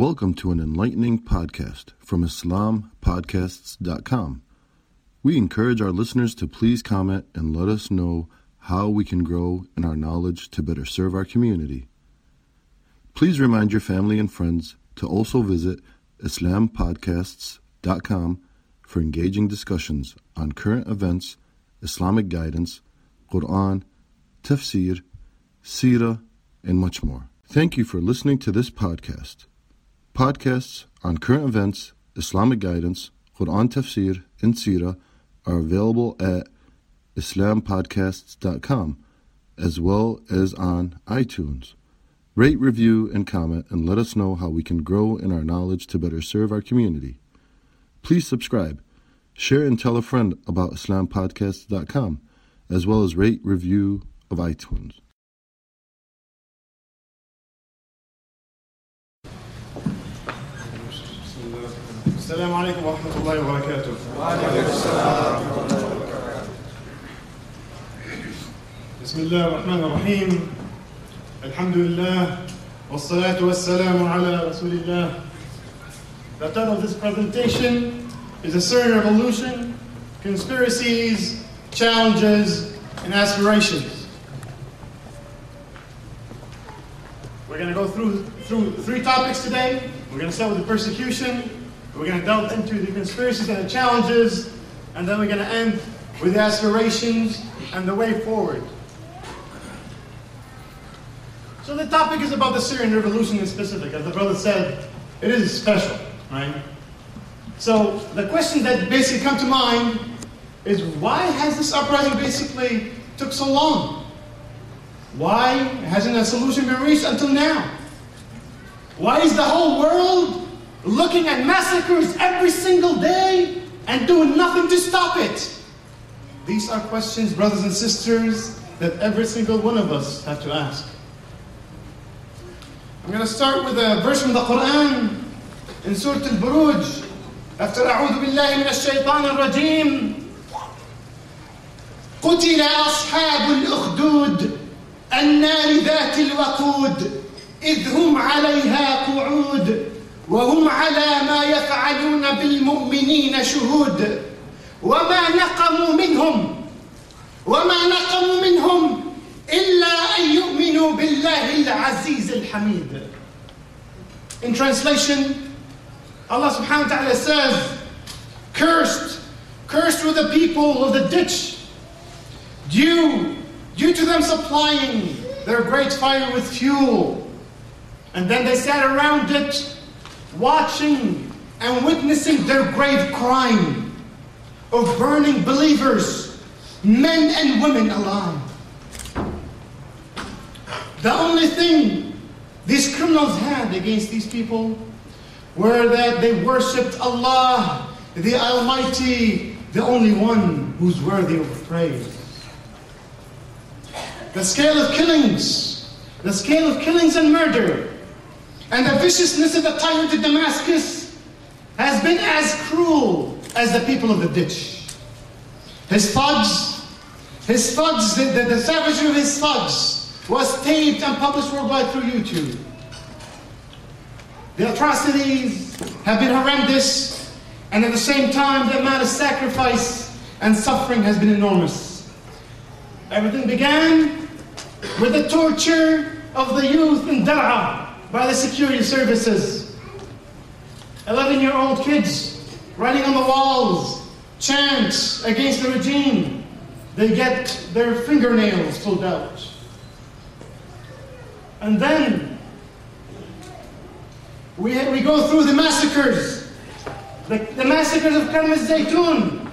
Welcome to an enlightening podcast from IslamPodcasts.com. We encourage our listeners to please comment and let us know how we can grow in our knowledge to better serve our community. Please remind your family and friends to also visit IslamPodcasts.com for engaging discussions on current events, Islamic guidance, Quran, tafsir, seerah, and much more. Thank you for listening to this podcast. Podcasts on current events, Islamic guidance, Quran tafsir, and seerah are available at IslamPodcasts.com as well as on iTunes. Rate, review, and comment and let us know how we can grow in our knowledge to better serve our community. Please subscribe, share, and tell a friend about IslamPodcasts.com as well as rate, review of iTunes. السلام عليكم ورحمة الله وبركاته. وعليكم السلام ورحمة الله وبركاته. بسم الله الرحمن الرحيم. الحمد لله والصلاة والسلام على رسول الله. The title of this presentation is A Syrian Revolution, Conspiracies, Challenges, and Aspirations. We're going to go through three topics today. We're going to start with the persecution. We're going to delve into the conspiracies and the challenges, and then we're going to end with the aspirations and the way forward. So the topic is about the Syrian Revolution in specific. As the brother said, it is special, right? So the question that basically come to mind is, why has this uprising basically took so long? Why hasn't a solution been reached until now? Why is the whole world looking at massacres every single day and doing nothing to stop it? These are questions, brothers and sisters, that every single one of us have to ask. I'm going to start with a verse from the Quran in Surah Al-Buruj. After أعوذ بالله من الشيطان الرجيم قتل أصحاب الأخدود النار ذات الوقود إذ هم عليها قعود وهم على ما يفعلون بالمؤمنين شهود وما نقموا منهم إلا أن يؤمنوا بالله العزيز الحميد. In translation, Allah subhanahu wa ta'ala says, cursed were the people of the ditch, due to them supplying their great fire with fuel. And then they sat around it, watching and witnessing their grave crime of burning believers, men and women alive. The only thing these criminals had against these people were that they worshipped Allah, the Almighty, the only one who's worthy of praise. The scale of killings and murder, and the viciousness of the tyrant of Damascus has been as cruel as the people of the ditch. His thugs, the savagery of his thugs was taped and published worldwide through YouTube. The atrocities have been horrendous, and at the same time the amount of sacrifice and suffering has been enormous. Everything began with the torture of the youth in Dar'a by the security services. 11-year-old kids writing on the walls chants against the regime. They get their fingernails pulled out. And then we go through the massacres. The massacres of Karm al-Zaytun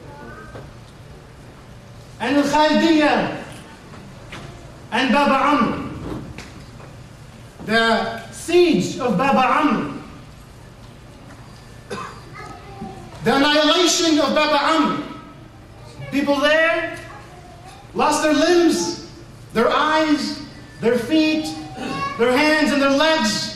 and Al-Khalidiyya and Baba Amr. The siege of Baba Amr. The annihilation of Baba Amr. People there lost their limbs, their eyes, their feet, their hands and their legs.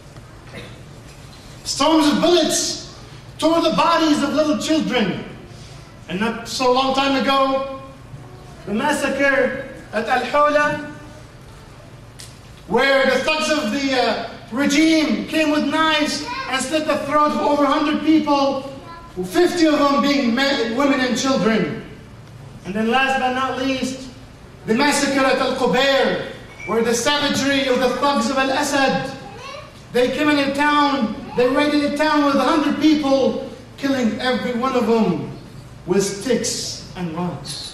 Storms of bullets tore the bodies of little children. And not so long time ago, the massacre at Al-Hula, where the thugs of the regime came with knives and slit the throat of over 100 people, 50 of them being men, women and children. And then last but not least, the massacre at Al-Qubair, where the savagery of the thugs of Al-Assad, they came in a town, they raided a town with 100 people, killing every one of them with sticks and rods.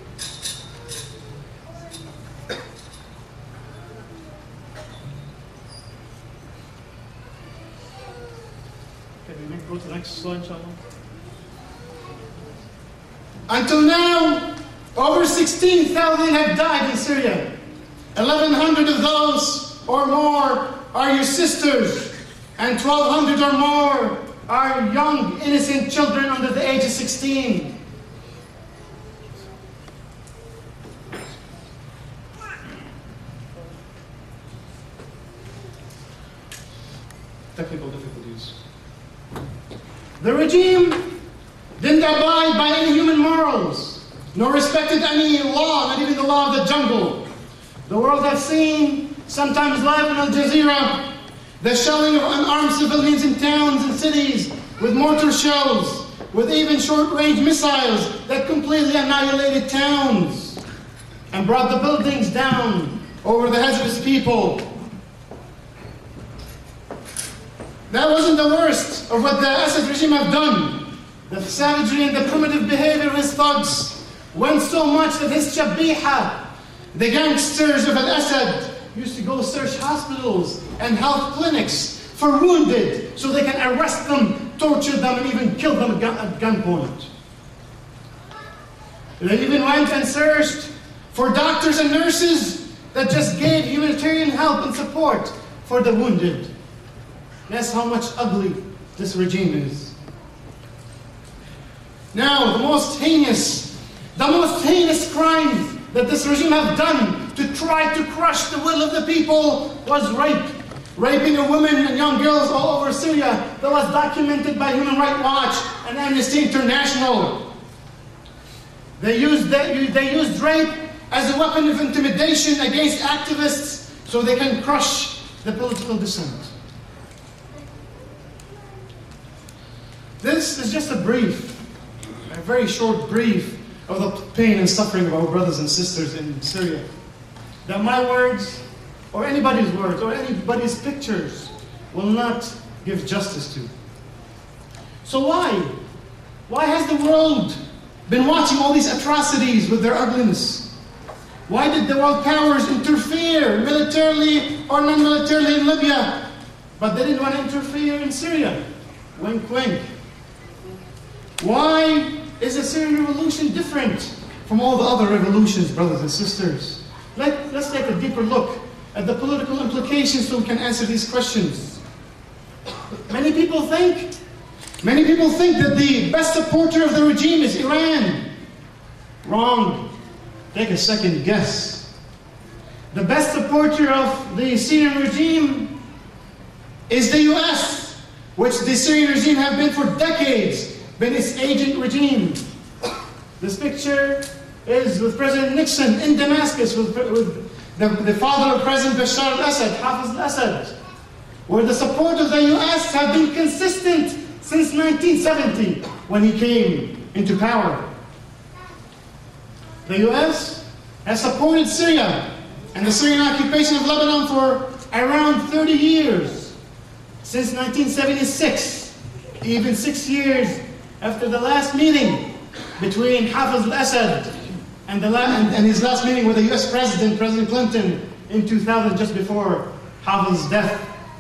Can we go to the next slide, inshallah? Until now, over 16,000 have died in Syria. 1,100 of those or more are your sisters, and 1,200 or more are young, innocent children under the age of 16. Technical difficulties. The regime didn't abide by any human morals, nor respected any law, not even the law of the jungle. The world has seen, sometimes live on Al Jazeera, the shelling of unarmed civilians in towns and cities with mortar shells, with even short-range missiles that completely annihilated towns and brought the buildings down over the heads of his people. That wasn't the worst of what the Assad regime have done. The savagery and the primitive behavior of his thugs went so much that his Shabiha, the gangsters of Al-Assad, used to go search hospitals and health clinics for wounded so they can arrest them, torture them, and even kill them at gunpoint. They even went and searched for doctors and nurses that just gave humanitarian help and support for the wounded. That's how much ugly this regime is. Now, the most heinous crime that this regime have done to try to crush the will of the people was rape. Raping of women and young girls all over Syria. That was documented by Human Rights Watch and Amnesty International. They used rape as a weapon of intimidation against activists so they can crush the political dissent. This is just a very short brief of the pain and suffering of our brothers and sisters in Syria. That my words, or anybody's words, or anybody's pictures will not give justice to. So why? Why has the world been watching all these atrocities with their ugliness? Why did the world powers interfere militarily or non-militarily in Libya, but they didn't want to interfere in Syria? Wink, wink. Why is the Syrian revolution different from all the other revolutions, brothers and sisters? Let's take a deeper look at the political implications so we can answer these questions. Many people think that the best supporter of the regime is Iran. Wrong. Take a second guess. The best supporter of the Syrian regime is the US, which the Syrian regime have been for decades, been its agent regime. This picture is with President Nixon in Damascus with the father of President Bashar al-Assad, Hafiz al-Assad, where the support of the US have been consistent since 1970 when he came into power. The US has supported Syria and the Syrian occupation of Lebanon for around 30 years, since 1976, even 6 years after the last meeting between Hafiz al-Assad and his last meeting with the US President, President Clinton, in 2000, just before Hafiz's death.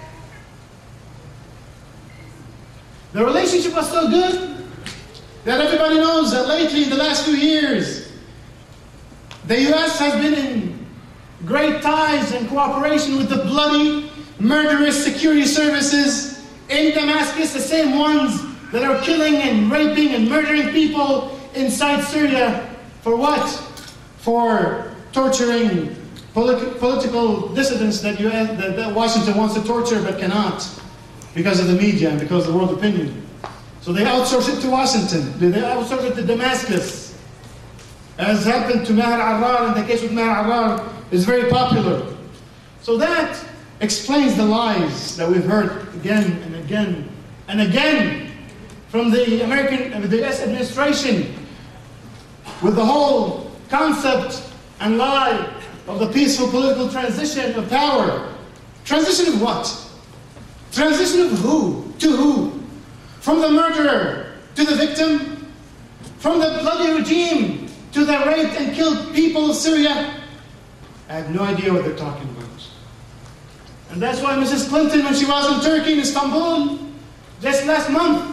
The relationship was so good that everybody knows that lately, in the last few years, the US has been in great ties and cooperation with the bloody, murderous security services in Damascus, the same ones that are killing and raping and murdering people inside Syria. For what? For torturing political dissidents that Washington wants to torture but cannot because of the media and because of the world opinion. So they outsource it to Washington. They outsource it to Damascus. As happened to Maher Arar, and the case with Maher Arar is very popular. So that explains the lies that we've heard again and again and again from the US administration with the whole concept and lie of the peaceful political transition of power. Transition of what? Transition of who? To who? From the murderer to the victim? From the bloody regime to the raped and killed people of Syria? I have no idea what they're talking about. And that's why Mrs. Clinton, when she was in Turkey, in Istanbul, just last month,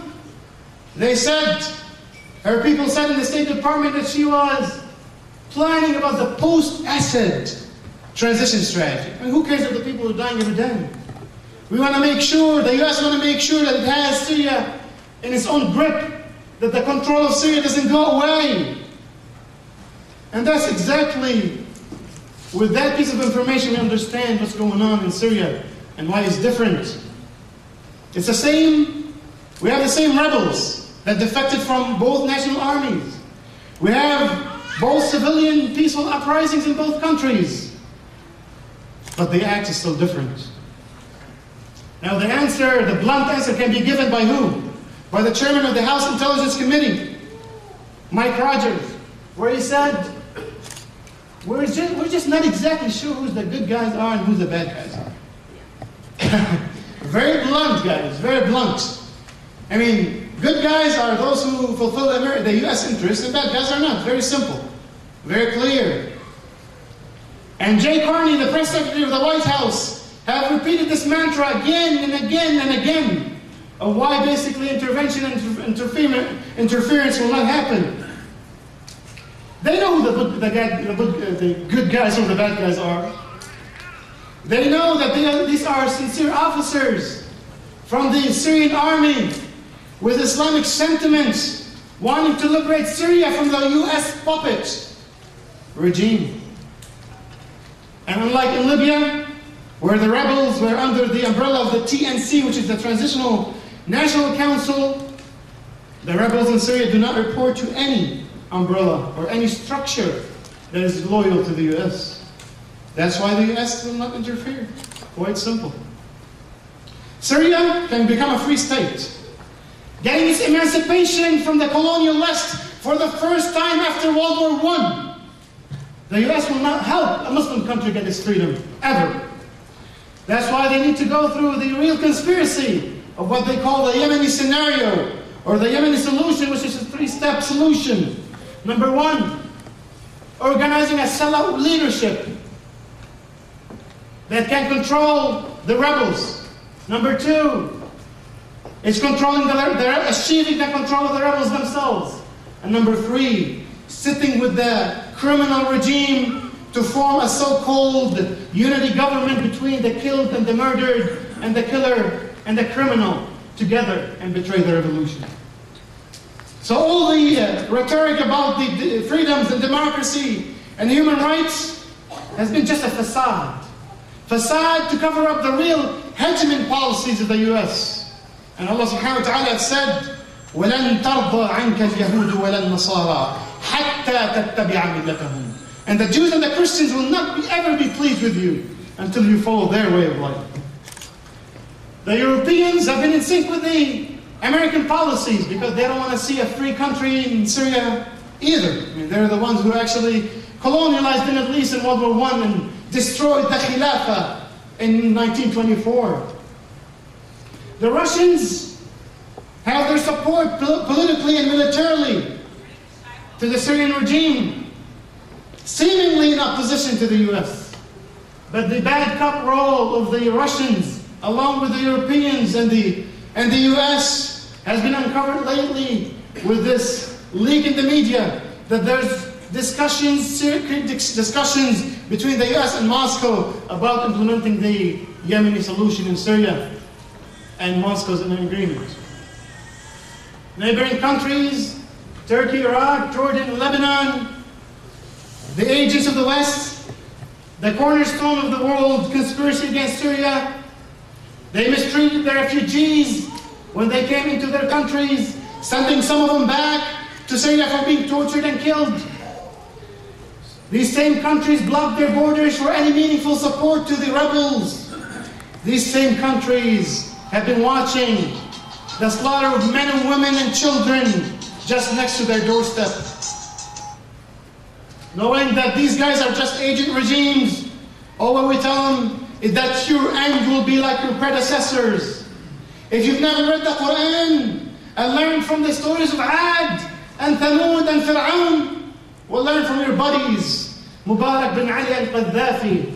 her people said in the State Department that she was planning about the post-Assad transition strategy. I mean, who cares if the people are dying every day? We want to make sure, the US want to make sure that it has Syria in its own grip, that the control of Syria doesn't go away. And that's exactly, with that piece of information, we understand what's going on in Syria and why it's different. It's the same, we have the same rebels that defected from both national armies. We have both civilian peaceful uprisings in both countries. But the act is still different. Now the answer, the blunt answer, can be given by who? By the chairman of the House Intelligence Committee, Mike Rogers, where he said, we're just not exactly sure who the good guys are and who the bad guys are. Very blunt, guys, very blunt. I mean, good guys are those who fulfill the US interests, and bad guys are not. Very simple, very clear. And Jay Carney, the press secretary of the White House, have repeated this mantra again and again and again of why basically intervention and interference will not happen. They know who the good guys or the bad guys are. They know that these are sincere officers from the Syrian army with Islamic sentiments, wanting to liberate Syria from the US puppet regime. And unlike in Libya, where the rebels were under the umbrella of the TNC, which is the Transitional National Council, the rebels in Syria do not report to any umbrella or any structure that is loyal to the US. That's why the US will not interfere. Quite simple. Syria can become a free state, getting its emancipation from the colonial West for the first time after World War I. The US will not help a Muslim country get its freedom, ever. That's why they need to go through the real conspiracy of what they call the Yemeni scenario, or the Yemeni solution, which is a three-step solution. Number one, organizing a sellout leadership that can control the rebels. Number two, it's achieving the control of the rebels themselves. And number three, sitting with the criminal regime to form a so-called unity government between the killed and the murdered, and the killer and the criminal together, and betray the revolution. So all the rhetoric about the freedoms and democracy and human rights has been just a facade. Facade to cover up the real hegemon policies of the US. And Allah subhanahu wa ta'ala said, وَلَن تَرْضَى عَنْكَ الْيَهُودُ وَلَا النَّصَارَى حَتَّى تَتَّبِعَ مِلَّتَهُمْ. And the Jews and the Christians will not ever be pleased with you until you follow their way of life. The Europeans have been in sync with the American policies because they don't want to see a free country in Syria either. I mean, they're the ones who actually colonialized the Middle East in World War I and destroyed the Khilafah in 1924. The Russians have their support politically and militarily to the Syrian regime, seemingly in opposition to the US. But the bad cop role of the Russians, along with the Europeans and the US, has been uncovered lately with this leak in the media that there's secret discussions between the US and Moscow about implementing the Yemeni solution in Syria, and Moscow's in an agreement. Neighboring countries, Turkey, Iraq, Jordan, Lebanon, the agents of the West, the cornerstone of the world conspiracy against Syria, they mistreated the refugees when they came into their countries, sending some of them back to Syria for being tortured and killed. These same countries blocked their borders for any meaningful support to the rebels. these same countries have been watching the slaughter of men and women and children just next to their doorstep. Knowing that these guys are just agent regimes, all what we tell them is that your end will be like your predecessors. If you've never read the Quran and learned from the stories of Ad and Thamud and Fir'aun, well, learn from your buddies, Mubarak bin Ali al-Qaddafi.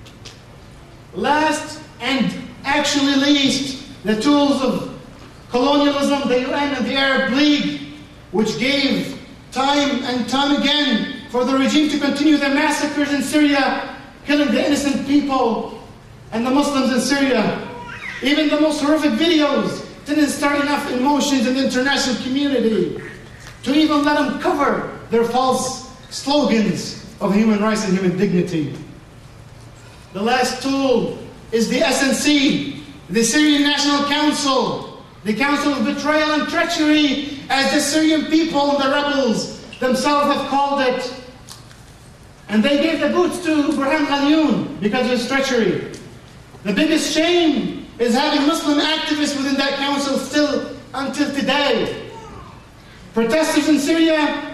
Last and actually least, the tools of colonialism, the UN and the Arab League, which gave time and time again for the regime to continue their massacres in Syria, killing the innocent people and the Muslims in Syria. Even the most horrific videos didn't start enough emotions in the international community to even let them cover their false slogans of human rights and human dignity. The last tool is the SNC, the Syrian National Council, the Council of Betrayal and Treachery, as the Syrian people and the rebels themselves have called it. And they gave the boots to Burhan Ghaliun because of his treachery. The biggest shame is having Muslim activists within that council still until today. Protesters in Syria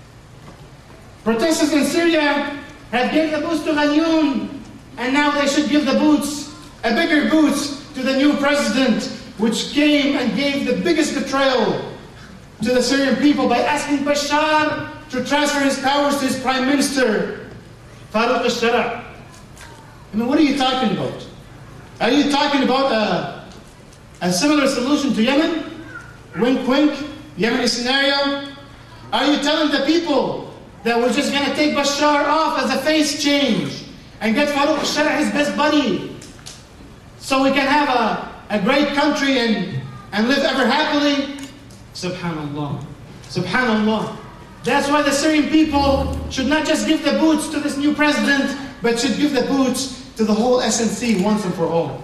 have given the boots to Ghaliun, and now they should give the boots, a bigger boots, to the new president, which came and gave the biggest betrayal to the Syrian people by asking Bashar to transfer his powers to his prime minister, Farouk al-Shara. I mean, what are you talking about? Are you talking about a similar solution to Yemen? Wink, wink, Yemeni scenario? Are you telling the people that we're just going to take Bashar off as a face change and get Farouk al-Shara, his best buddy, so we can have a great country and live ever happily? Subhanallah. Subhanallah. That's why the Syrian people should not just give the boots to this new president, but should give the boots to the whole SNC once and for all.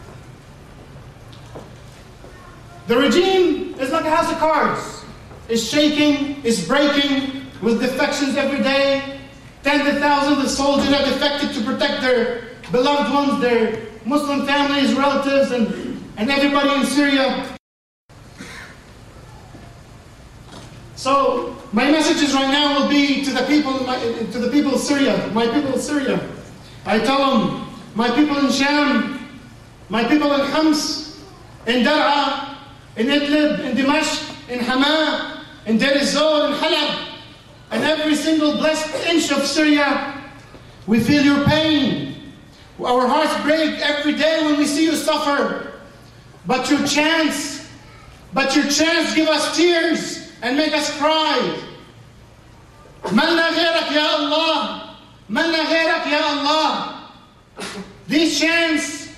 The regime is like a house of cards. It's shaking, it's breaking, with defections every day. Tens of thousands of soldiers are defected to protect their beloved ones, their Muslim families, relatives, and everybody in Syria. So my messages right now will be to the people of Syria, my people of Syria. I tell them, my people in Sham, my people in Homs, in Dar'a, in Idlib, in Dimashq, in Hama, in Deir ez-Zor, in Halab, and every single blessed inch of Syria, we feel your pain. Our hearts break every day when we see you suffer. But your chants give us tears and make us cry. Manna ghairak ya Allah, manna ghairak ya Allah. These chants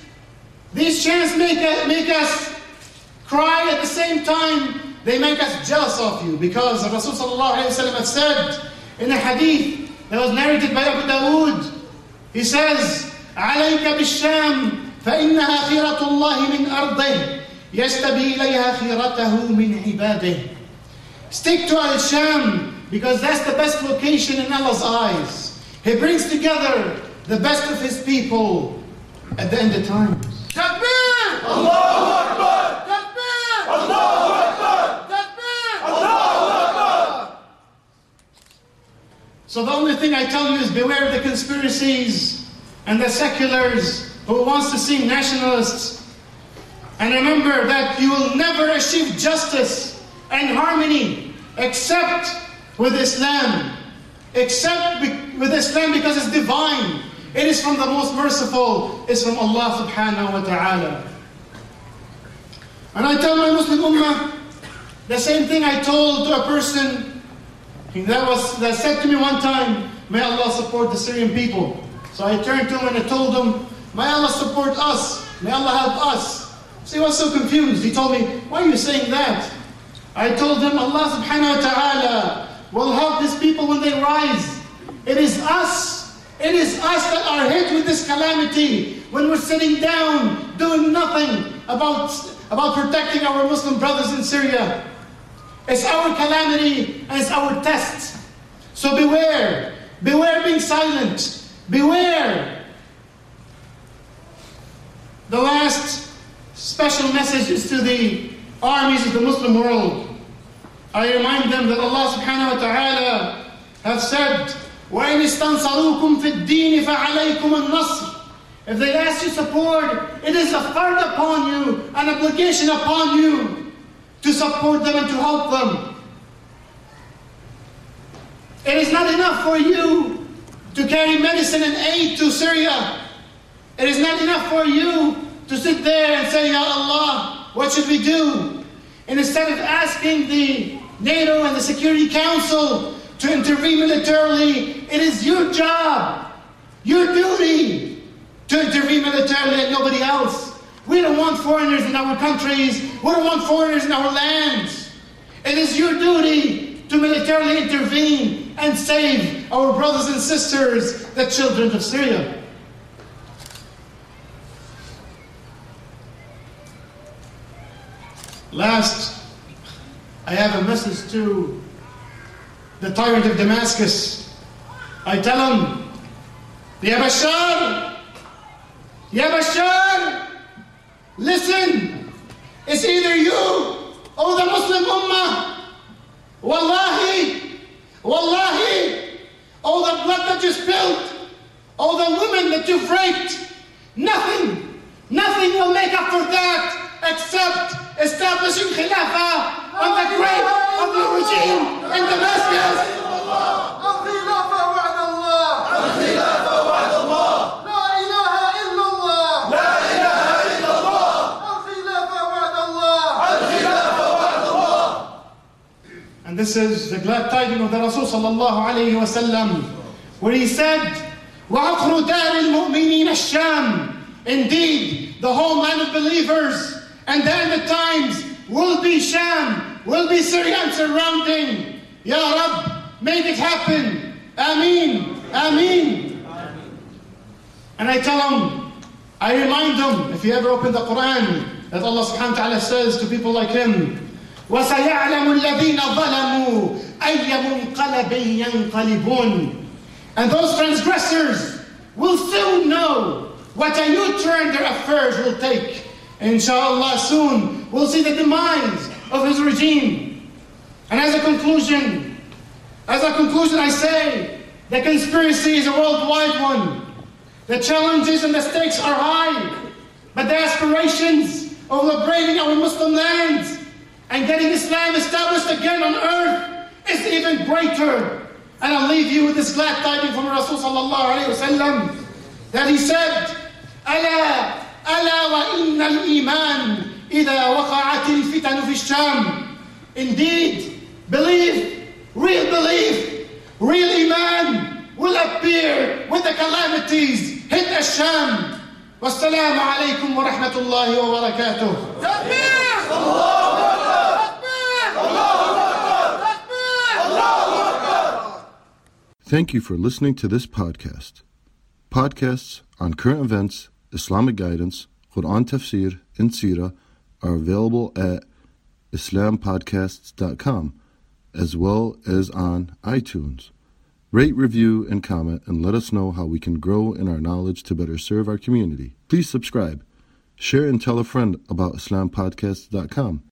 make us cry at the same time. They make us jealous of you, because Rasul sallallahu alayhi wa sallam has said in a hadith that was narrated by Abu Dawood, he says, عليك بالشام فإنها خيرة الله من أرضه يستبي إليها خيرته من عباده. Stick to Al-Sham, because that's the best location in Allah's eyes. He brings together the best of His people at the end of times. Takbir! Allahu Akbar! Takbir! Allahu Akbar! Takbir! Allahu Akbar! So the only thing I tell you is beware of the conspiracies and the seculars who wants to seem nationalists. And remember that you will never achieve justice and harmony except with Islam. Except with Islam, because it's divine. It is from the most merciful. It's from Allah subhanahu wa ta'ala. And I tell my Muslim ummah the same thing I told to a person that said to me one time, may Allah support the Syrian people. So I turned to him and I told him, may Allah support us. May Allah help us. So he was so confused. He told me, why are you saying that? I told him, Allah subhanahu wa ta'ala will help His people when they rise. It is us that are hit with this calamity when we're sitting down doing nothing about protecting our Muslim brothers in Syria. It's our calamity and it's our test. So beware. Beware being silent. Beware. The last special message is to the armies of the Muslim world. I remind them that Allah subhanahu wa ta'ala has said, وَإِنِ اسْتَنْصَرُوكُمْ فِي الدِّينِ فَعَلَيْكُمُ النَّصْرِ. If they ask you support, it is a fard upon you, an obligation upon you to support them and to help them. It is not enough for you to carry medicine and aid to Syria. It is not enough for you to sit there and say, Ya Allah, what should we do? And instead of asking the NATO and the Security Council to intervene militarily, it is your job, your duty to intervene militarily and nobody else. We don't want foreigners in our countries. We don't want foreigners in our lands. It is your duty to militarily intervene and save our brothers and sisters, the children of Syria. Last, I have a message to the tyrant of Damascus. I tell him, Ya Bashar, listen, it's either you or the Muslim Ummah. Wallahi, all the blood that you spilled, all the women that you've raped, nothing will make up for that except establishing Khilafah on the grave of the regime in Damascus. And this is the glad tidings of the Rasul sallallahu alayhi wa sallam, where he said, وَعَقْرُ دَارِ الْمُؤْمِنِينَ الشَّامِ. Indeed, the homeland of believers and the end of times will be Sham, will be Syria and surrounding. Ya Rabb, make it happen. Ameen, Ameen. And I tell them, I remind them, if you ever open the Quran, that Allah subhanahu wa ta'ala says to people like him, وَسَيَعْلَمُ الَّذِينَ ظَلَمُوا أَيَّ مُنْقَلَبٍ يَنْقَلِبُونَ. And those transgressors will soon know what a U-turn their affairs will take. Inshallah, soon we'll see the demise of his regime. And as a conclusion, I say, the conspiracy is a worldwide one. The challenges and the stakes are high, but the aspirations of liberating our Muslim lands and getting Islam established again on earth is even greater. And I'll leave you with this glad tidings from Rasul sallallahu alayhi wa sallam, that he said, ألا وإن الإيمان إذا وقعت الفتن في الشام. Indeed, real iman will appear when the calamities hit Asham. Wassalamu alaikum wa rahmatullahi wa barakatuh. Thank you for listening to this podcast. Podcasts on current events, Islamic guidance, Quran tafsir, and seerah are available at islampodcasts.com as well as on iTunes. Rate, review, and comment, and let us know how we can grow in our knowledge to better serve our community. Please subscribe, share, and tell a friend about islampodcasts.com.